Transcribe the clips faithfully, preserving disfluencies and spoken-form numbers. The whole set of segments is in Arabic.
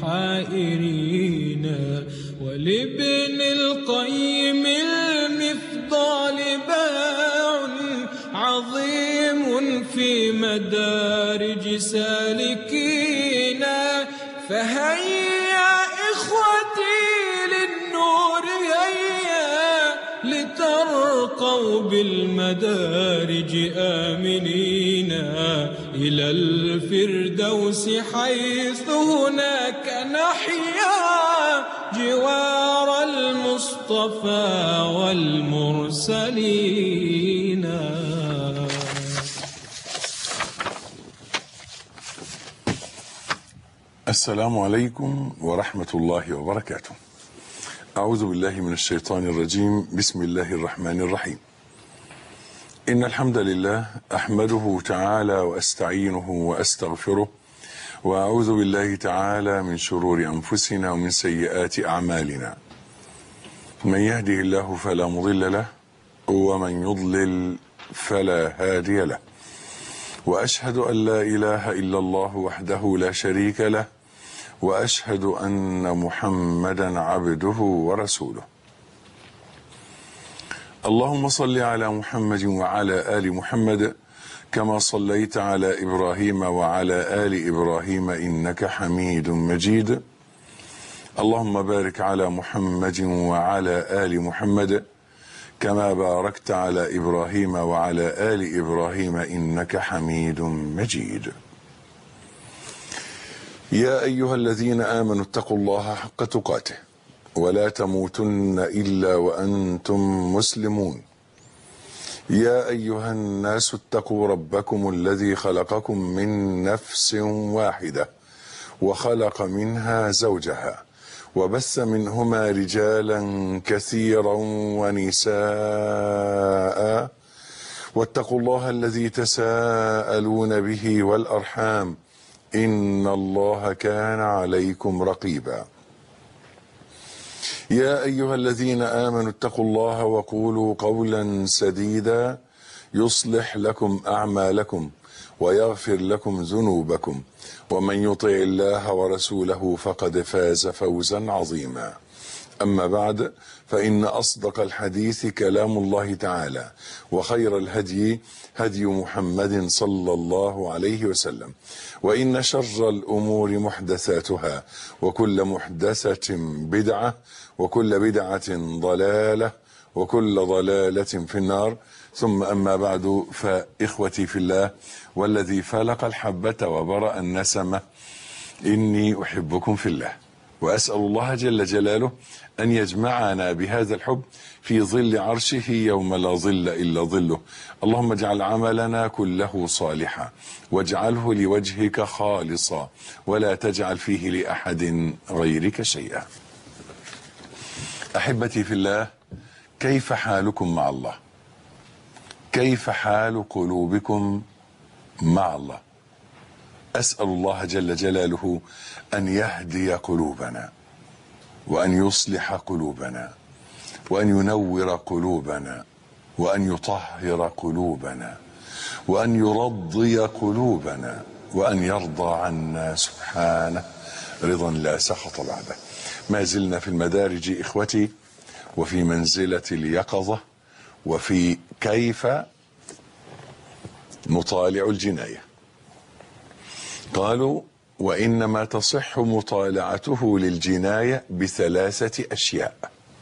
الحائرين. ولابن القيم المفضال باع عظيم في مدارج سالكين. فهيا إخوتي للنور هيا لترقوا بالمدارج آمنين إلى الفردوس حيث هناك نحيا جوار المصطفى والمرسلين. السلام عليكم ورحمة الله وبركاته. أعوذ بالله من الشيطان الرجيم. بسم الله الرحمن الرحيم. إن الحمد لله أحمده تعالى وأستعينه وأستغفره، وأعوذ بالله تعالى من شرور أنفسنا ومن سيئات أعمالنا. من يهده الله فلا مضل له، ومن يضلل فلا هادي له. وأشهد أن لا إله إلا الله وحده لا شريك له، وأشهد أن محمدا عبده ورسوله. اللهم صل على محمد وعلى آل محمد كما صليت على إبراهيم وعلى آل إبراهيم إنك حميد مجيد. اللهم بارك على محمد وعلى آل محمد كما باركت على إبراهيم وعلى آل إبراهيم إنك حميد مجيد. يا أيها الذين آمنوا اتقوا الله حق تقاته ولا تموتن إلا وأنتم مسلمون. يا أيها الناس اتقوا ربكم الذي خلقكم من نفس واحدة وخلق منها زوجها وبث منهما رجالا كثيرا ونساء، واتقوا الله الذي تساءلون به والأرحام إن الله كان عليكم رقيبا. يا أيها الذين آمنوا اتقوا الله وقولوا قولا سديدا يصلح لكم أعمالكم ويغفر لكم ذنوبكم، ومن يطع الله ورسوله فقد فاز فوزا عظيما. أما بعد، فإن أصدق الحديث كلام الله تعالى، وخير الهدي هدي محمد صلى الله عليه وسلم، وإن شر الأمور محدثاتها، وكل محدثة بدعة، وكل بدعة ضلالة، وكل ضلالة في النار. ثم أما بعد، فإخوتي في الله والذي فلق الحبة وبرأ النسمة، إني أحبكم في الله، وأسأل الله جل جلاله أن يجمعنا بهذا الحب في ظل عرشه يوم لا ظل إلا ظله. اللهم اجعل عملنا كله صالحا، واجعله لوجهك خالصا، ولا تجعل فيه لأحد غيرك شيئا. أحبتي في الله، كيف حالكم مع الله؟ كيف حال قلوبكم مع الله؟ أسأل الله جل جلاله أن يهدي قلوبنا، وأن يصلح قلوبنا، وأن ينور قلوبنا، وأن يطهر قلوبنا، وأن يرضي قلوبنا، وأن يرضى عنا سبحانه رضا لا سخط بعده. ما زلنا في المدارج إخوتي، وفي منزلة اليقظة، وفي كيف نطالع الجناية. قالوا: وإنما تصح مطالعته للجناية بثلاثة أشياء: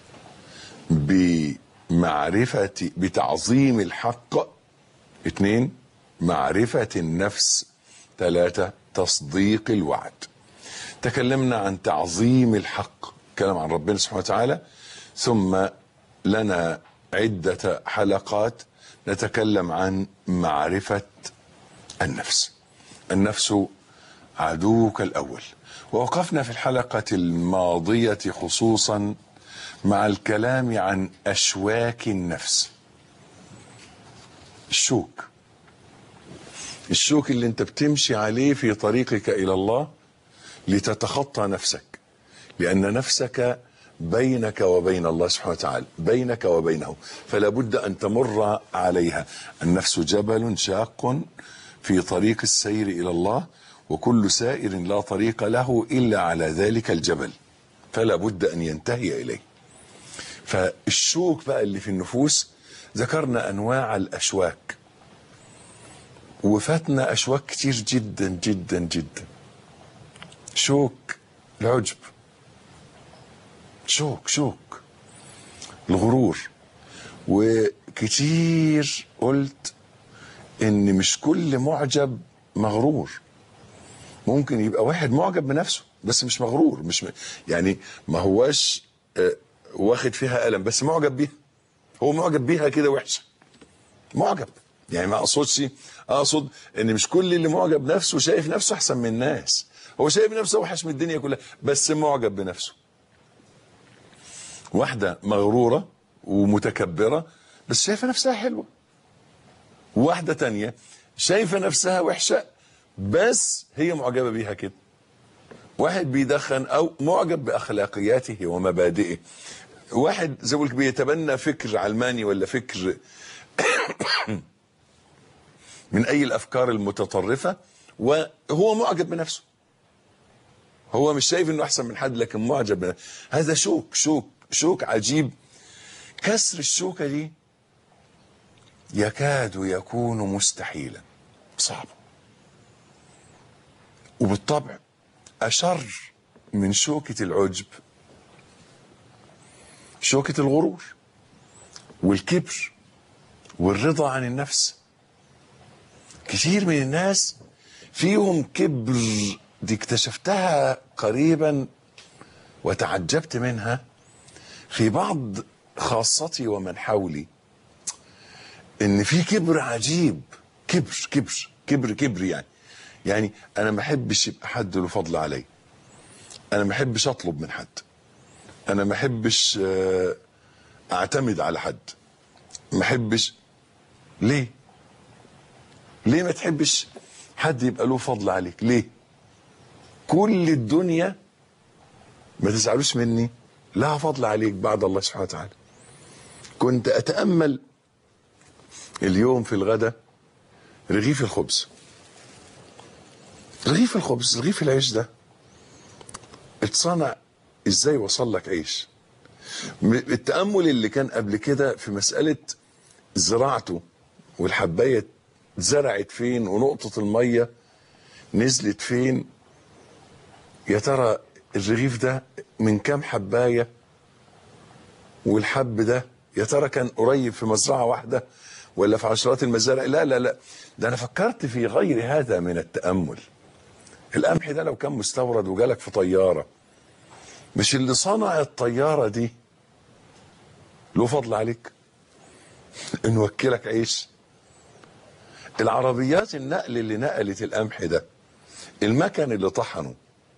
بمعرفة بتعظيم الحق، اثنين معرفة النفس، ثلاثة تصديق الوعد. تكلمنا عن تعظيم الحق، كلام عن ربنا سبحانه وتعالى، ثم لنا عدة حلقات نتكلم عن معرفة النفس. النفس عدوك الأول. ووقفنا في الحلقة الماضية خصوصا مع الكلام عن أشواك النفس. الشوك الشوك اللي انت بتمشي عليه في طريقك إلى الله لتتخطى نفسك، لأن نفسك بينك وبين الله سبحانه وتعالى، بينك وبينه، فلا بد أن تمر عليها. النفس جبل شاق في طريق السير إلى الله، وكل سائر لا طريق له إلا على ذلك الجبل فلا بد أن ينتهي إليه. فالشوك بقى اللي في النفوس، ذكرنا أنواع الأشواك وفاتنا أشواك كتير جدا جدا جدا. شوك العجب، شوك شوك الغرور. وكتير قلت ان مش كل معجب مغرور. ممكن يبقى واحد معجب بنفسه بس مش مغرور، مش م... يعني ما هواش آه واخد فيها ألم بس معجب بيها. هو معجب بيها كده وحشة، معجب. يعني ما اقصدش، اقصد ان مش كل اللي معجب نفسه شايف نفسه احسن من الناس. هو شايف نفسه وحش من الدنيا كلها بس معجب بنفسه. واحدة مغرورة ومتكبرة بس شايفة نفسها حلوة. واحدة تانية شايفة نفسها وحشة بس هي معجبة بيها كده. واحد بيدخن او معجب باخلاقياته ومبادئه. واحد زي ما بيتبنى فكر علماني ولا فكر من اي الافكار المتطرفة وهو معجب بنفسه. هو مش شايف انه احسن من حد لكن معجب بنفسه. هذا شوك شوك شوك عجيب. كسر الشوكة دي يكاد يكون مستحيلا، صعب. وبالطبع أشر من شوكة العجب شوكة الغرور والكبر والرضا عن النفس. كثير من الناس فيهم كبر، دي اكتشفتها قريبا وتعجبت منها في بعض خاصتي ومن حولي، ان في كبر عجيب. كبر كبر كبر كبر يعني يعني انا ما احبش يبقى حد له فضل علي. انا ما احبش اطلب من حد. انا ما احبش اعتمد على حد. ما احبش. ليه ليه ما تحبش حد يبقى له فضل عليك؟ ليه؟ كل الدنيا ما تزعلوش مني لها فضل عليك بعد الله سبحانه وتعالى. كنت اتامل اليوم في الغداء رغيف الخبز. رغيف الخبز رغيف العيش ده اتصنع ازاي وصل لك عيش؟ التأمل اللي كان قبل كده في مسألة زراعته والحباية زرعت فين ونقطة المية نزلت فين. يا ترى الرغيف ده من كام حباية والحب ده يا ترى كان قريب في مزرعة واحدة ولا في عشرات المزارع؟ لا لا لا، ده انا فكرت في غير هذا من التأمل. القمح ده لو كان مستورد وجالك في طيارة، مش اللي صنع الطيارة دي له فضل عليك انه وكلك عيش؟ العربيات النقل اللي نقلت القمح ده، المكن اللي طحنه،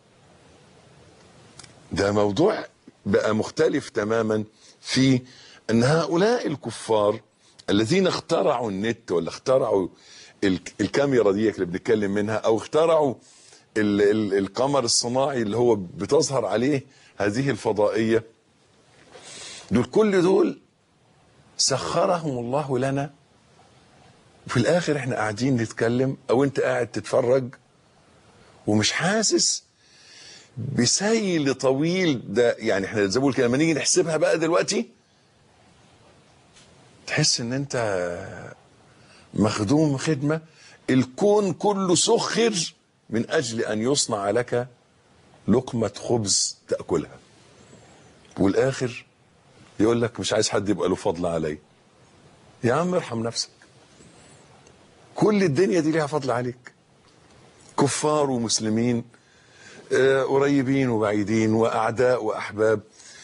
ده موضوع بقى مختلف تماما في ان هؤلاء الكفار الذين اخترعوا النت ولا اخترعوا الكاميرا دي اللي بنتكلم منها او اخترعوا ال ال القمر الصناعي اللي هو بتظهر عليه هذه الفضائية، دول كل دول سخرهم الله لنا. وفي الاخر احنا قاعدين نتكلم او انت قاعد تتفرج ومش حاسس بسيل طويل ده. يعني احنا زي ما بقول كده لما نيجي نحسبها بقى دلوقتي تحس ان انت مخدوم خدمة الكون كله سخر من اجل ان يصنع لك لقمة خبز تأكلها، والاخر يقول لك مش عايز حد يبقى له فضل علي. يا عم ارحم نفسك، كل الدنيا دي ليها فضل عليك. كفار ومسلمين، آه قريبين وبعيدين، واعداء واحباب.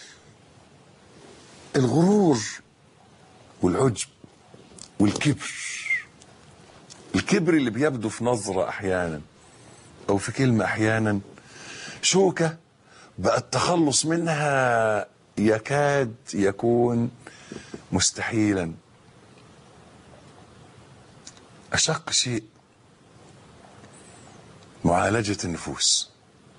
الغرور والعجب والكبر، الكبر اللي بيبدو في نظرة احيانا او في كلمة احيانا، شوكة بقى التخلص منها يكاد يكون مستحيلا. أشق شيء معالجة النفوس.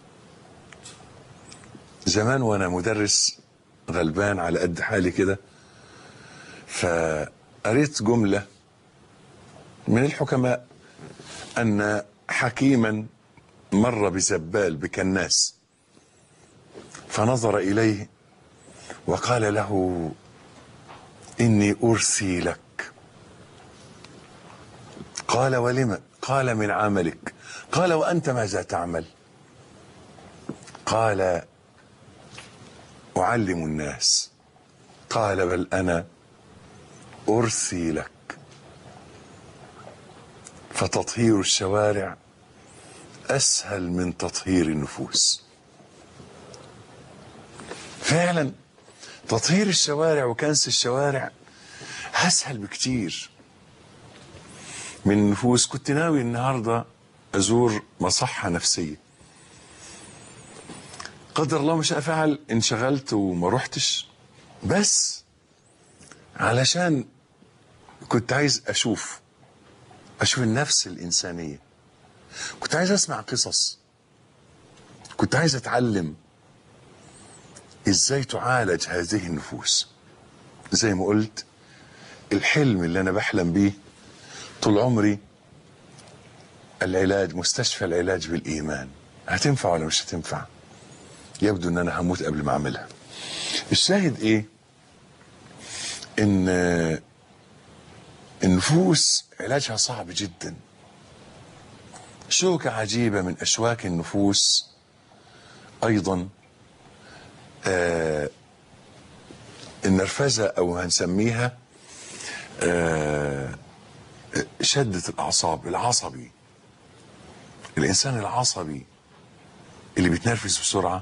زمان وأنا مدرس غلبان على قد حالي كده، فقريت جملة من الحكماء أن حكيما مر بزبال بكناس فنظر إليه وقال له إني أرثي لك. قال ولم؟ قال من عملك. قال وأنت ماذا تعمل؟ قال أعلم الناس. قال بل أنا أرثي لك. فتطهير الشوارع أسهل من تطهير النفوس. فعلا تطهير الشوارع وكنس الشوارع أسهل بكتير من النفوس. كنت ناوي النهاردة أزور مصحة نفسية، قدر الله ما شاء فعل انشغلت وما رحتش، بس علشان كنت عايز أشوف أشوف النفس الإنسانية، كنت عايز أسمع قصص، كنت عايز أتعلم إزاي تعالج هذه النفوس. زي ما قلت الحلم اللي أنا بحلم بيه طول عمري العلاج، مستشفى العلاج بالإيمان. هتنفع ولا مش هتنفع؟ يبدو ان انا هموت قبل ما اعملها. الشاهد ايه؟ ان النفوس علاجها صعب جدا. شوكة عجيبة من اشواك النفوس ايضا آه النرفزة او هنسميها آه شدة الاعصاب، العصبي. الانسان العصبي اللي بيتنرفز بسرعة،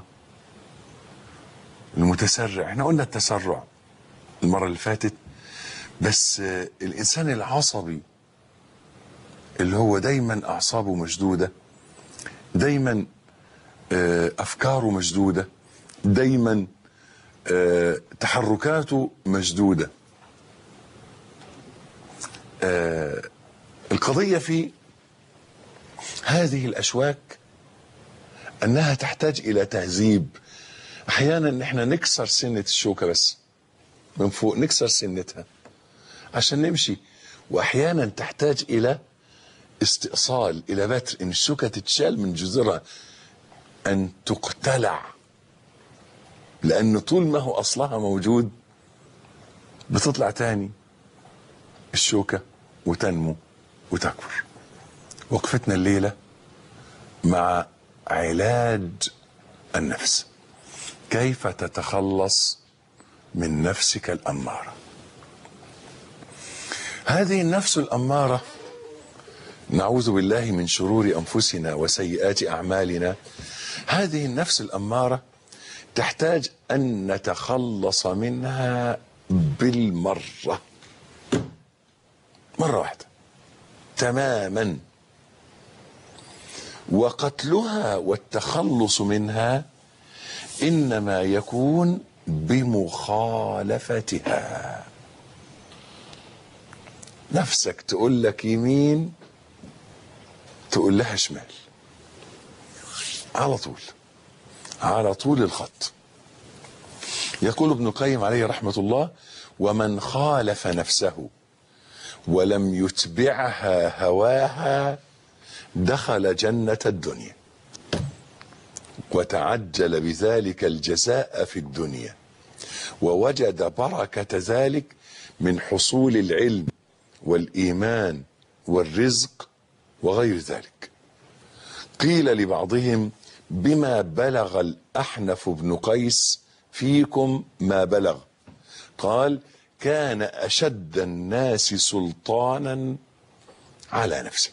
المتسرع. احنا قلنا التسرع المرة اللي فاتت، بس الانسان العصبي اللي هو دايما اعصابه مشدودة، دايما افكاره مشدودة، دايما تحركاته مشدودة. القضية في هذه الاشواك انها تحتاج الى تهذيب. احيانا احنا نكسر سنة الشوكة بس من فوق، نكسر سنتها عشان نمشي، واحيانا تحتاج الى استئصال، الى بتر، ان الشوكة تتشال من جذرها، ان تقتلع، لان طول ما هو اصلها موجود بتطلع تاني الشوكة وتنمو وتكبر. وقفتنا الليلة مع علاج النفس، كيف تتخلص من نفسك الأمارة. هذه النفس الأمارة نعوذ بالله من شرور أنفسنا وسيئات أعمالنا. هذه النفس الأمارة تحتاج أن نتخلص منها بالمرة، مرة واحدة تماما. وقتلها والتخلص منها إنما يكون بمخالفتها. نفسك تقول لك يمين تقول لها شمال، على طول على طول الخط. يقول ابن القيم عليه رحمة الله: ومن خالف نفسه ولم يتبعها هواها دخل جنة الدنيا، وتعجل بذلك الجزاء في الدنيا، ووجد بركة ذلك من حصول العلم والإيمان والرزق وغير ذلك. قيل لبعضهم: بما بلغ الأحنف بن قيس فيكم ما بلغ؟ قال: كان أشد الناس سلطانا على نفسه.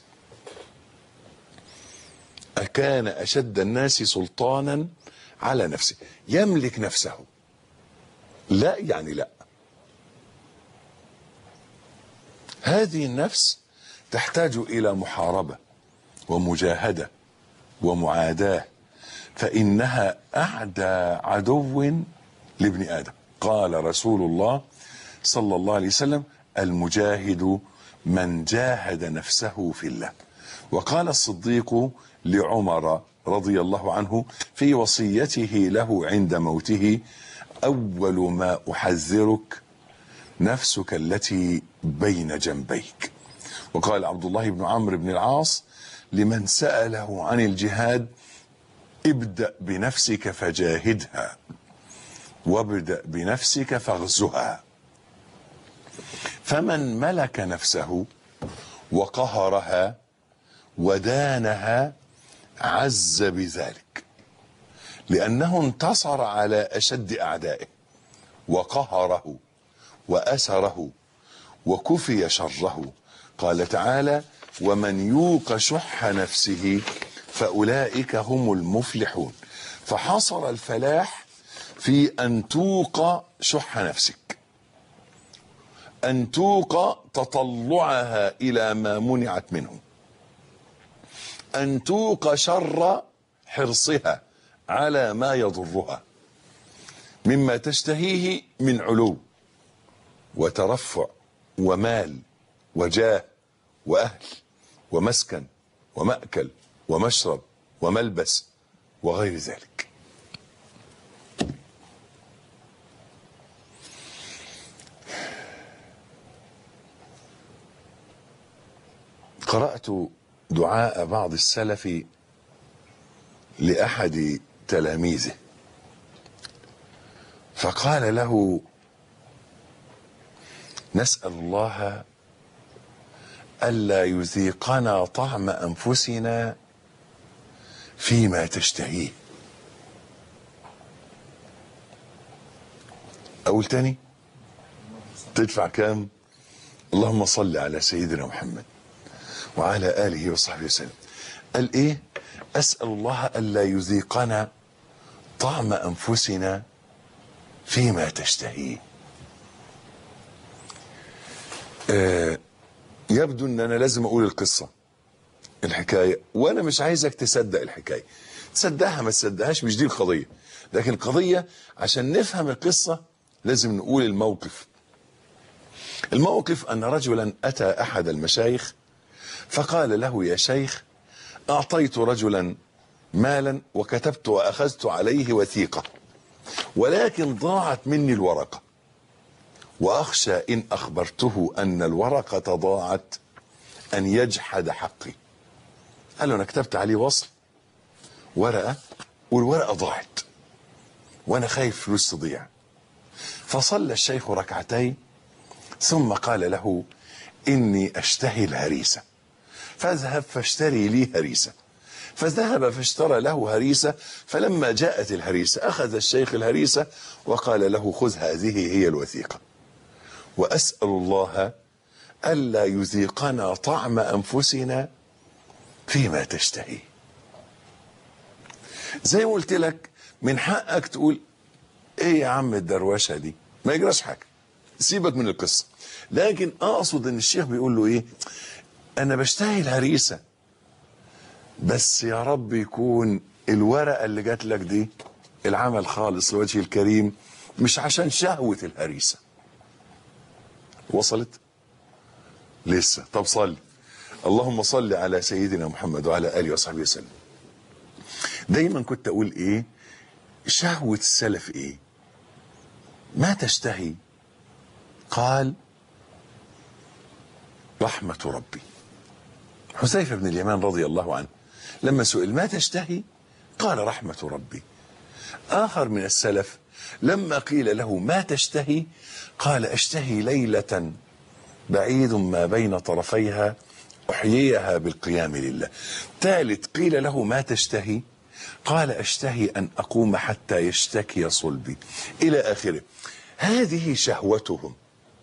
أكان أشد الناس سلطانا على نفسه، يملك نفسه. لا يعني لا. هذه النفس تحتاج إلى محاربة ومجاهدة ومعاداة، فإنها أعدى عدو لابن آدم. قال رسول الله صلى الله عليه وسلم: المجاهد من جاهد نفسه في الله. وقال الصديق لعمر رضي الله عنه في وصيته له عند موته: أول ما أحذرك نفسك التي بين جنبيك. وقال عبد الله بن عمرو بن العاص: لمن سأله عن الجهاد: ابدأ بنفسك فجاهدها، وابدأ بنفسك فاغزها. فمن ملك نفسه وقهرها ودانها عز بذلك، لأنه انتصر على أشد أعدائه وقهره وأسره وكفي شره. قال تعالى: ومن يوق شح نفسه فأولئك هم المفلحون. فحصر الفلاح في أن توق شح نفسك، أن توق تطلعها إلى ما منعت منه، أن توق شر حرصها على ما يضرها مما تشتهيه من علو وترفع ومال وجاه وأهل ومسكن ومأكل ومشرب وملبس وغير ذلك. قرأت دعاء بعض السلف لأحد تلاميذه، فقال له: نسأل الله ألا يذيقنا طعم أنفسنا فيما تشتهيه. أقول تاني؟ تدفع كام؟ اللهم صل على سيدنا محمد وعلى آله وصحبه وسلم. قال إيه؟ أسأل الله ألا يذيقنا طعم أنفسنا فيما تشتهيه. آه يبدو أن أنا لازم أقول القصة الحكاية، وأنا مش عايزك تصدق الحكاية، تصدقها ما تصدقهاش مش دي القضية، لكن القضية عشان نفهم القصة لازم نقول الموقف. الموقف أن رجلا أتى أحد المشايخ فقال له: يا شيخ، أعطيت رجلا مالا وكتبت وأخذت عليه وثيقة، ولكن ضاعت مني الورقة، وأخشى إن أخبرته أن الورقة ضاعت أن يجحد حقي. قال له: أنا كتبت عليه وصل ورقة والورقة ضاعت وأنا خايف فلوس تضيع. فصلى الشيخ ركعتين ثم قال له: إني أشتهي الهريسة، فاذهب فاشتري لي هريسة. فذهب فاشترى له هريسة، فلما جاءت الهريسة أخذ الشيخ الهريسة وقال له: خذ هذه هي الوثيقة، وأسأل الله ألا يذيقنا طعم أنفسنا فيما تشتهي. زي ما قلت لك، من حقك تقول: ايه يا عم الدروشة دي، ما يجراش حاجة، سيبك من القصة. لكن اقصد ان الشيخ بيقول له ايه؟ انا بشتهي الهريسة، بس يا رب يكون الورقة اللي جات لك دي العمل خالص لوجه الكريم، مش عشان شهوة الهريسة. وصلت؟ لسه؟ طب صلي. اللهم صل على سيدنا محمد وعلى آله وصحبه وسلم. دايما كنت اقول ايه؟ شهوة السلف ايه؟ ما تشتهي؟ قال: رحمة ربي. حذيفة بن اليمان رضي الله عنه لما سئل: ما تشتهي؟ قال: رحمة ربي. آخر من السلف لما قيل له: ما تشتهي؟ قال: أشتهي ليلة بعيد ما بين طرفيها أحييها بالقيام لله. ثالث قيل له: ما تشتهي؟ قال: أشتهي أن أقوم حتى يشتكي صلبي، إلى آخره. هذه شهوتهم.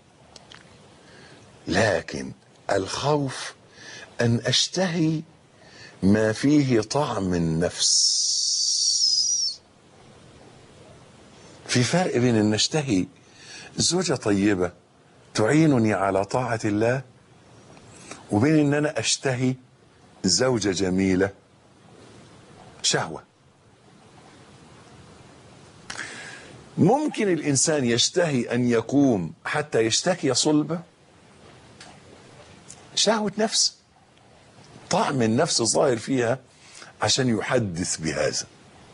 لكن الخوف أن أشتهي ما فيه طعم النفس. في فرق بين أن أشتهي زوجة طيبة تعينني على طاعة الله، وبين أن أنا أشتهي زوجة جميلة شهوة. ممكن الإنسان يشتهي أن يقوم حتى يشتكي صلبه، شهوة نفس، طعم النفس ظاهر فيها عشان يحدث بهذا.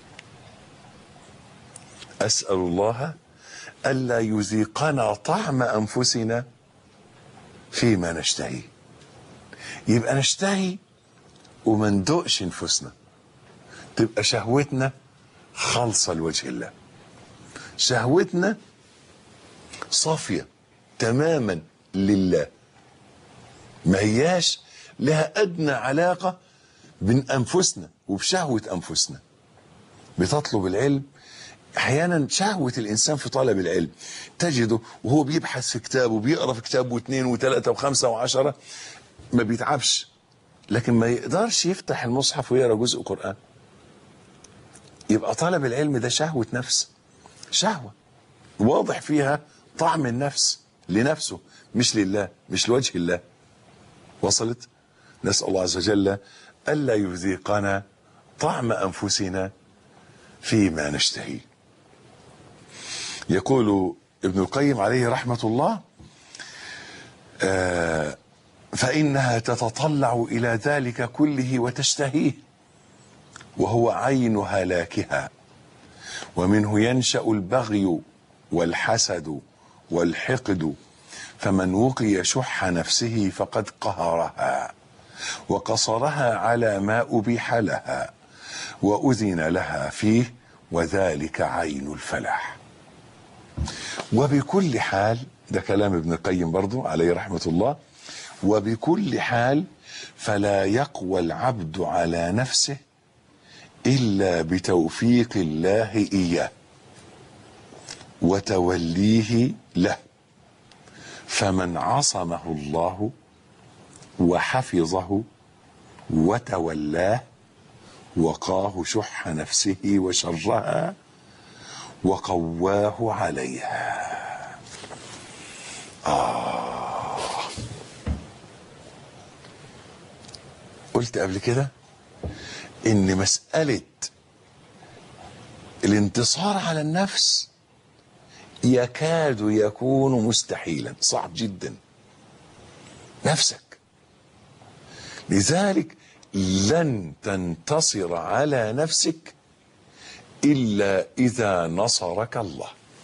أسأل الله ألا يذيقنا طعم أنفسنا فيما نشتهي. يبقى نشتهي وما ندقش نفوسنا، تبقى شهوتنا خالصة لوجه الله، شهوتنا صافية تماما لله، ما هياش لها أدنى علاقة بين أنفسنا وبشهوة أنفسنا. بتطلب العلم، أحيانا شهوة الإنسان في طلب العلم تجده وهو بيبحث في كتاب وبيقرأ في كتاب واثنين وثلاثة وخمسة وعشرة ما بيتعبش، لكن ما يقدرش يفتح المصحف ويقرأ جزء قرآن. يبقى طلب العلم ده شهوة نفس، شهوة واضح فيها طعم النفس لنفسه مش لله، مش لوجه الله. وصلت؟ نسأل الله عز وجل ألا يذيقنا طعم أنفسنا فيما نشتهي. يقول ابن القيم عليه رحمة الله: آه فإنها تتطلع إلى ذلك كله وتشتهيه، وهو عين هلاكها، ومنه ينشأ البغي والحسد والحقد، فمن وقي شح نفسه فقد قهرها وقصرها على ما أبيح لها وأذن لها فيه، وذلك عين الفلاح. وبكل حال، ده كلام ابن القيم برضو عليه رحمة الله، وبكل حال فلا يقوى العبد على نفسه إلا بتوفيق الله إياه وتوليه له، فمن عصمه الله وحفظه وتولاه وقاه شح نفسه وشرها وقواه عليها. آه قلت قبل كده إن مسألة الانتصار على النفس يكاد يكون مستحيلا، صعب جدا. نفسك، لذلك لن تنتصر على نفسك إلا إذا نصرك الله،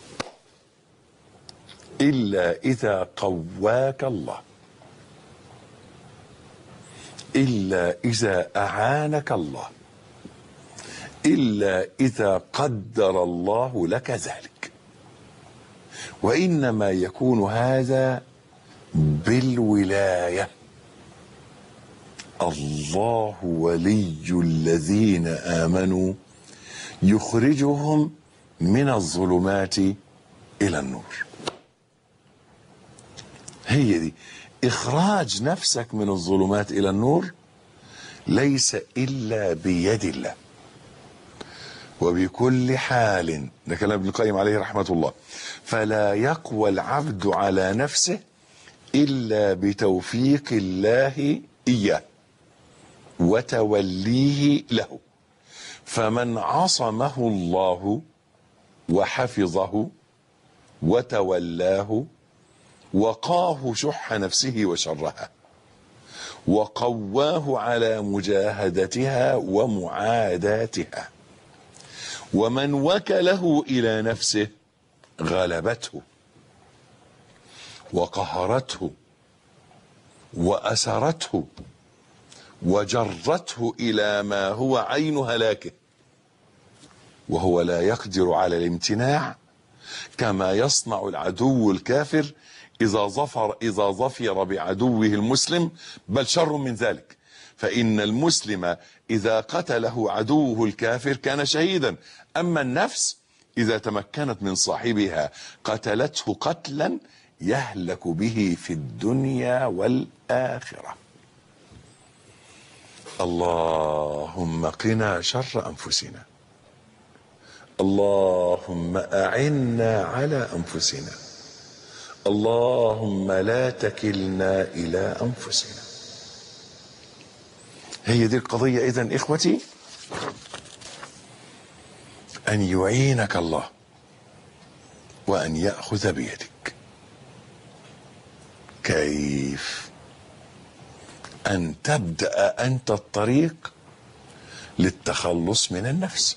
إلا إذا قواك الله، إلا إذا أعانك الله، إلا إذا قدر الله لك ذلك. وإنما يكون هذا بالولاية. الله ولي الذين آمنوا يخرجهم من الظلمات إلى النور. هي دي إخراج نفسك من الظلمات إلى النور، ليس إلا بيد الله. وبكل حال، ده كلام ابن القيم عليه رحمة الله، فلا يقوى العبد على نفسه إلا بتوفيق الله إياه وتوليه له، فمن عصمه الله وحفظه وتولاه وقاه شح نفسه وشرها وقواه على مجاهدتها ومعاداتها، ومن وكله إلى نفسه غلبته وقهرته وأسرته وجرته إلى ما هو عين هلاكه، وهو لا يقدر على الامتناع، كما يصنع العدو الكافر إذا ظفر إذا ظفر بعدوه المسلم، بل شر من ذلك، فإن المسلم إذا قتله عدوه الكافر كان شهيدا، أما النفس إذا تمكنت من صاحبها قتلته قتلا يهلك به في الدنيا والآخرة. اللهم قنا شر أنفسنا، اللهم أعنا على أنفسنا، اللهم لا تكلنا إلى أنفسنا. هي دي القضية. إذن إخوتي، أن يعينك الله وأن يأخذ بيدك. كيف؟ أن تبدأ أنت الطريق للتخلص من النفس.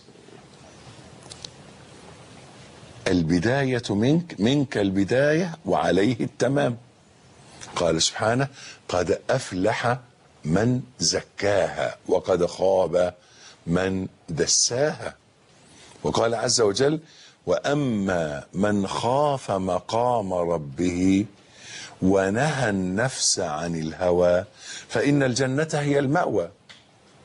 البداية منك، منك البداية وعليه التمام. قال سبحانه: قد أفلح من زكاها وقد خاب من دساها. وقال عز وجل: وأما من خاف مقام ربه ونهى النفس عن الهوى فإن الجنة هي المأوى.